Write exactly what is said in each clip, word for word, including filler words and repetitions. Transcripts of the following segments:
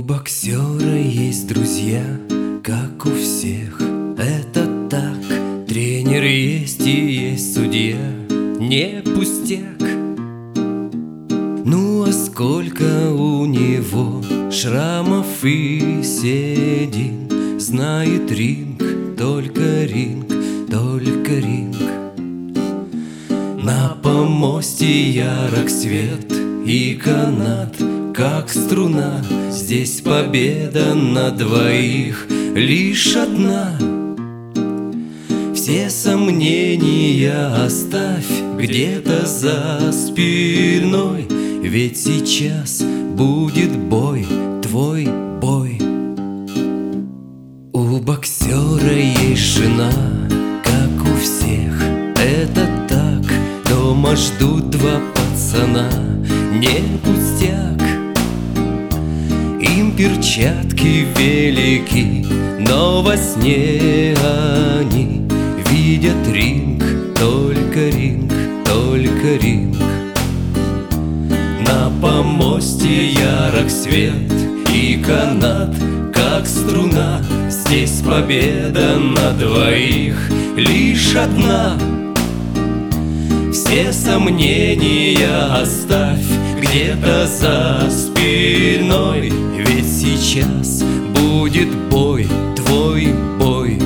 боксера есть друзья, как у всех, это так. Тренер есть и есть судья, не пустяк. Ну а сколько у него шрамов и седин, знает ринг, только ринг, только ринг. На помосте ярок свет и канат, как струна. Здесь победа на двоих, лишь одна. Все сомнения оставь где-то за спиной, ведь сейчас будет бой, твой бой. У боксера есть жена, как у всех, это так. Дома ждут два пацана, не пустяк. Им перчатки велики, но во сне они видят ринг, только ринг, только ринг. На помосте ярок свет и канат, как струна. Здесь победа на двоих, лишь одна. Все сомнения оставь где-то за спиной, ведь сейчас будет бой, твой бой.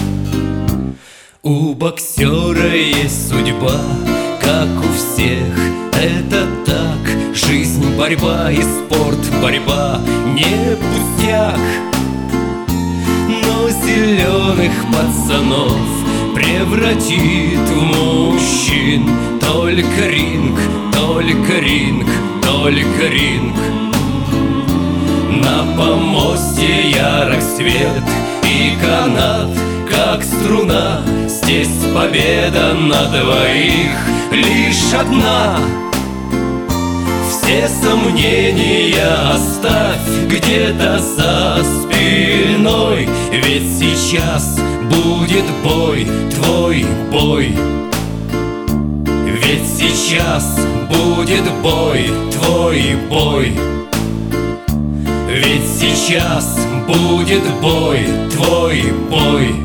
У боксера есть судьба, как у всех, это так. Жизнь борьба и спорт борьба, не пустяк. Но зеленых пацанов превратит в мужчин только ринг, только ринг, только ринг. На помосте ярок свет и канат, как струна. Здесь победа на двоих, лишь одна. Все сомнения оставь где-то за спиной, ведь сейчас будет бой, твой бой. Ведь сейчас будет бой, твой бой. Ведь сейчас будет бой, твой бой.